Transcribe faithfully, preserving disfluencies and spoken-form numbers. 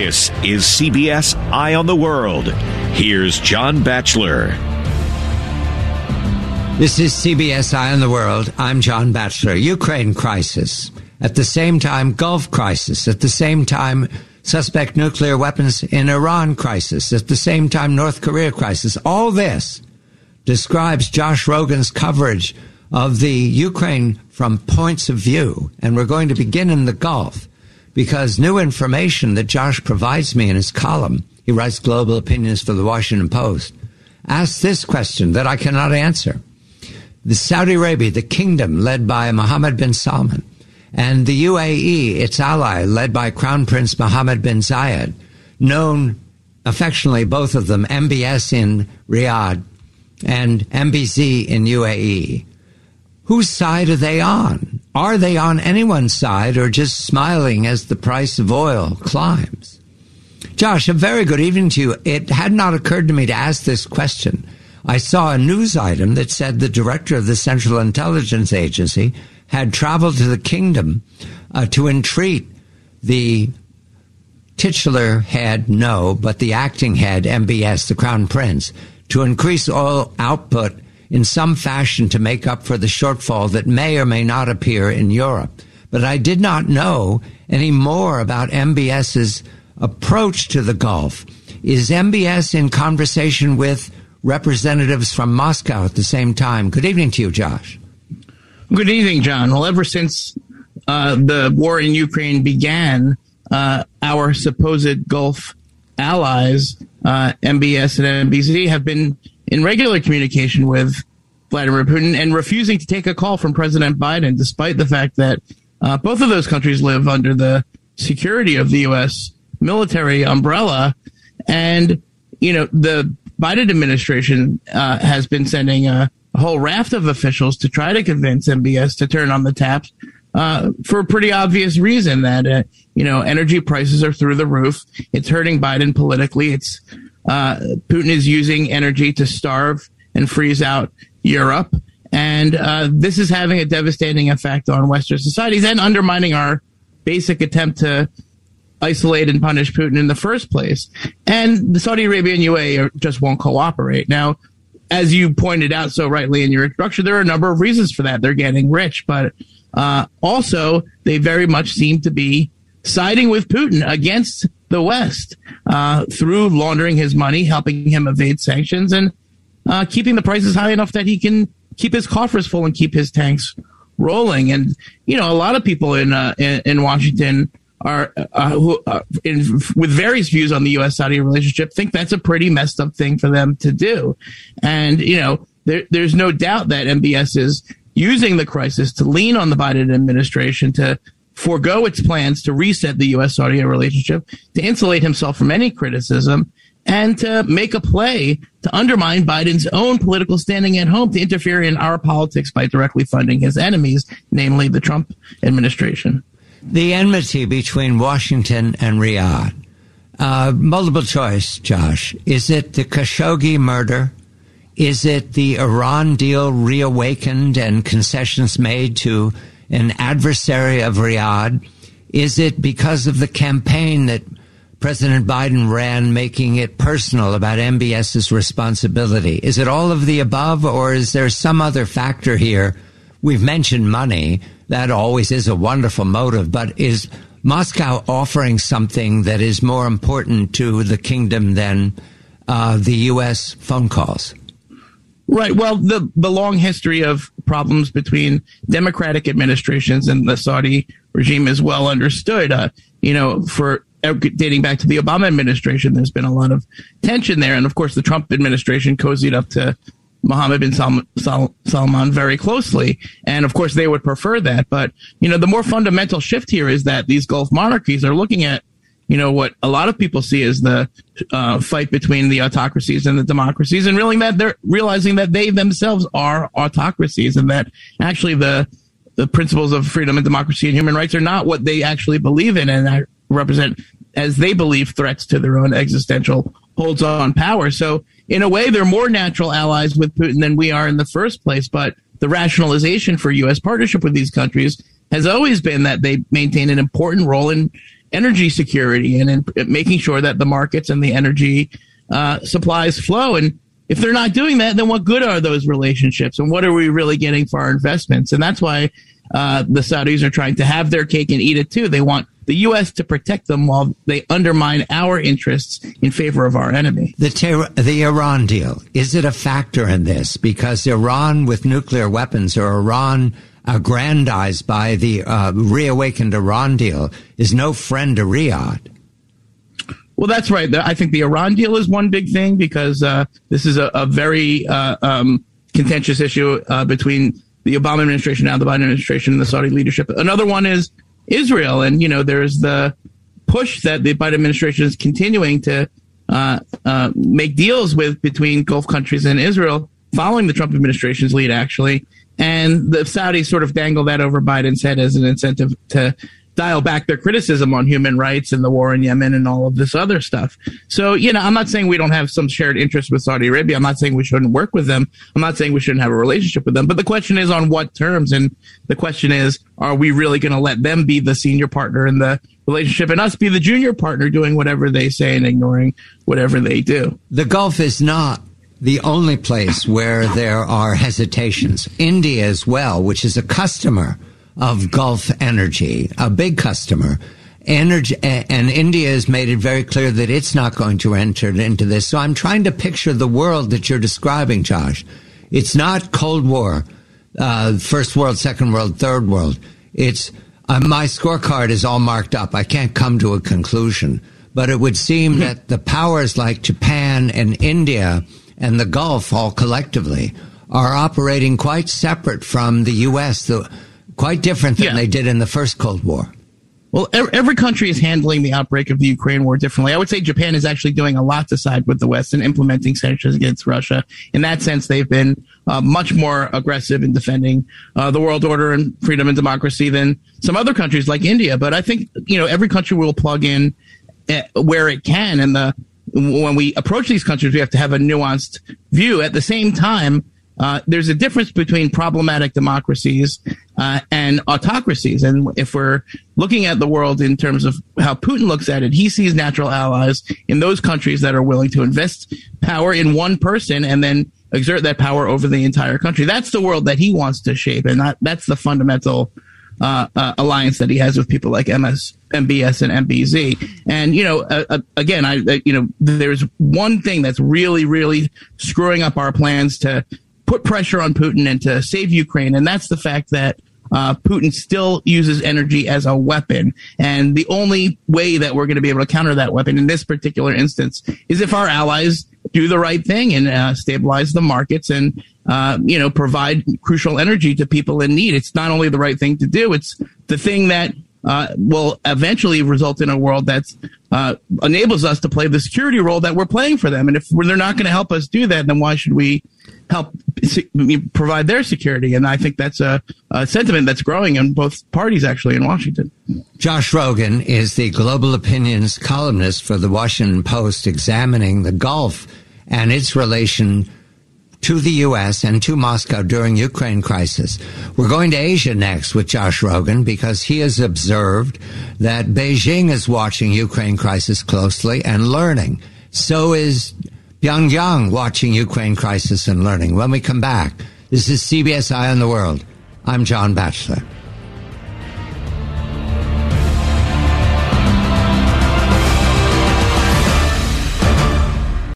This is C B S Eye on the World. Here's John Batchelor. This is C B S Eye on the World. I'm John Batchelor. Ukraine crisis. At the same time, Gulf crisis. At the same time, suspect nuclear weapons in Iran crisis. At the same time, North Korea crisis. All this describes Josh Rogan's coverage of the Ukraine from points of view. And we're going to begin in the Gulf because new information that Josh provides me in his column, he writes global opinions for the Washington Post, asks this question that I cannot answer. The Saudi Arabia, the kingdom led by Mohammed bin Salman, and the U A E, its ally, led by Crown Prince Mohammed bin Zayed, known affectionately, both of them, M B S in Riyadh and M B Z in U A E. Whose side are they on? Are they on anyone's side or just smiling as the price of oil climbs? Josh, a very good evening to you. It had not occurred to me to ask this question. I saw a news item that said the director of the Central Intelligence Agency had traveled to the kingdom uh, to entreat the titular head, no, but the acting head, M B S, the Crown Prince, to increase oil output in some fashion to make up for the shortfall that may or may not appear in Europe. But I did not know any more about MBS's approach to the Gulf. Is M B S in conversation with representatives from Moscow at the same time? Good evening to you, Josh. Good evening, John. Well, ever since uh, the war in Ukraine began, uh, our supposed Gulf allies, uh, M B S and M B Z, have been in regular communication with Vladimir Putin and refusing to take a call from President Biden, despite the fact that uh, both of those countries live under the security of the U S military umbrella. And, you know, the Biden administration uh, has been sending a, a whole raft of officials to try to convince M B S to turn on the taps uh, for a pretty obvious reason that, uh, you know, energy prices are through the roof. It's hurting Biden politically. It's uh, Putin is using energy to starve and freeze out Europe. And uh, this is having a devastating effect on Western societies and undermining our basic attempt to isolate and punish Putin in the first place. And the Saudi Arabia and U A E are, just won't cooperate. Now, as you pointed out so rightly in your introduction, there are a number of reasons for that. They're getting rich, but uh, also they very much seem to be siding with Putin against the West uh, through laundering his money, helping him evade sanctions, and uh, keeping the prices high enough that he can keep his coffers full and keep his tanks rolling. And, you know, a lot of people in uh, in, in Washington are uh, who, uh, in, with various views on the U S Saudi relationship think that's a pretty messed up thing for them to do. And, you know, there, there's no doubt that M B S is using the crisis to lean on the Biden administration to forego its plans to reset the U S Saudi relationship, to insulate himself from any criticism, and to make a play to undermine Biden's own political standing at home, to interfere in our politics by directly funding his enemies, namely the Trump administration. The enmity between Washington and Riyadh. Uh, multiple choice, Josh. Is it the Khashoggi murder? Is it the Iran deal reawakened and concessions made to an adversary of Riyadh? Is it because of the campaign that President Biden ran, making it personal about MBS's responsibility? Is it all of the above, or is there some other factor here? We've mentioned money. That always is a wonderful motive, but is Moscow offering something that is more important to the kingdom than uh, the U S phone calls? Right. Well, the, the long history of problems between Democratic administrations and the Saudi regime is well understood. Uh, you know, for dating back to the Obama administration, there's been a lot of tension there. And of course, the Trump administration cozied up to Mohammed bin Salman, Sal, Salman very closely. And of course, they would prefer that. But, you know, the more fundamental shift here is that these Gulf monarchies are looking at, you know, what a lot of people see as the uh, fight between the autocracies and the democracies, and really that they're realizing that they themselves are autocracies, and that actually the the principles of freedom and democracy and human rights are not what they actually believe in, and represent, as they believe, threats to their own existential holds on power. So in a way, they're more natural allies with Putin than we are in the first place. But the rationalization for U S partnership with these countries has always been that they maintain an important role in energy security and in, in making sure that the markets and the energy uh, supplies flow. And if they're not doing that, then what good are those relationships? And what are we really getting for our investments? And that's why uh, the Saudis are trying to have their cake and eat it too. They want the U S to protect them while they undermine our interests in favor of our enemy. The ter- the Iran deal, is it a factor in this? Because Iran with nuclear weapons, or Iran aggrandized by the uh, reawakened Iran deal, is no friend to Riyadh. Well, that's right. I think the Iran deal is one big thing because uh, this is a, a very uh, um, contentious issue uh, between the Obama administration, now the Biden administration, and the Saudi leadership. Another one is Israel. And, you know, there's the push that the Biden administration is continuing to uh, uh, make deals with between Gulf countries and Israel, following the Trump administration's lead, actually. And the Saudis sort of dangle that over Biden's head as an incentive to dial back their criticism on human rights and the war in Yemen and all of this other stuff. So, you know, I'm not saying we don't have some shared interest with Saudi Arabia. I'm not saying we shouldn't work with them. I'm not saying we shouldn't have a relationship with them. But the question is on what terms? And the question is, are we really going to let them be the senior partner in the relationship and us be the junior partner doing whatever they say and ignoring whatever they do? The Gulf is not the only place where there are hesitations. India as well, which is a customer of Gulf energy, a big customer. Energy, and India has made it very clear that it's not going to enter into this. So I'm trying to picture the world that you're describing, Josh. It's not Cold War, uh, first world, second world, third world. It's uh, my scorecard is all marked up. I can't come to a conclusion. But it would seem that the powers like Japan and India and the Gulf all collectively are operating quite separate from the U S, the quite different than yeah. they did in the first Cold War. Well, every country is handling the outbreak of the Ukraine war differently. I would say Japan is actually doing a lot to side with the West and implementing sanctions against Russia. In that sense, they've been uh, much more aggressive in defending uh, the world order and freedom and democracy than some other countries like India. But I think, you know, every country will plug in uh, where it can. And the when we approach these countries, we have to have a nuanced view. At the same time, Uh, there's a difference between problematic democracies uh, and autocracies. And if we're looking at the world in terms of how Putin looks at it, he sees natural allies in those countries that are willing to invest power in one person and then exert that power over the entire country. That's the world that he wants to shape. And that, that's the fundamental uh, uh, alliance that he has with people like M S, M B S and M B Z. And, you know, uh, uh, again, I, uh, you know, there's one thing that's really, really screwing up our plans to put pressure on Putin and to save Ukraine. And that's the fact that uh, Putin still uses energy as a weapon. And the only way that we're going to be able to counter that weapon in this particular instance is if our allies do the right thing and uh, stabilize the markets and, uh, you know, provide crucial energy to people in need. It's not only the right thing to do, it's the thing that uh, will eventually result in a world that uh, enables us to play the security role that we're playing for them. And if they're not going to help us do that, then why should we help provide their security? And I think that's a, a sentiment that's growing in both parties, actually, in Washington. Josh Rogin is the global opinions columnist for the Washington Post, examining the Gulf and its relation to the U S and to Moscow during Ukraine crisis. We're going to Asia next with Josh Rogin because he has observed that Beijing is watching Ukraine crisis closely and learning. So is Pyongyang watching Ukraine crisis and learning. When we come back, this is C B S Eye on the World. I'm John Batchelor.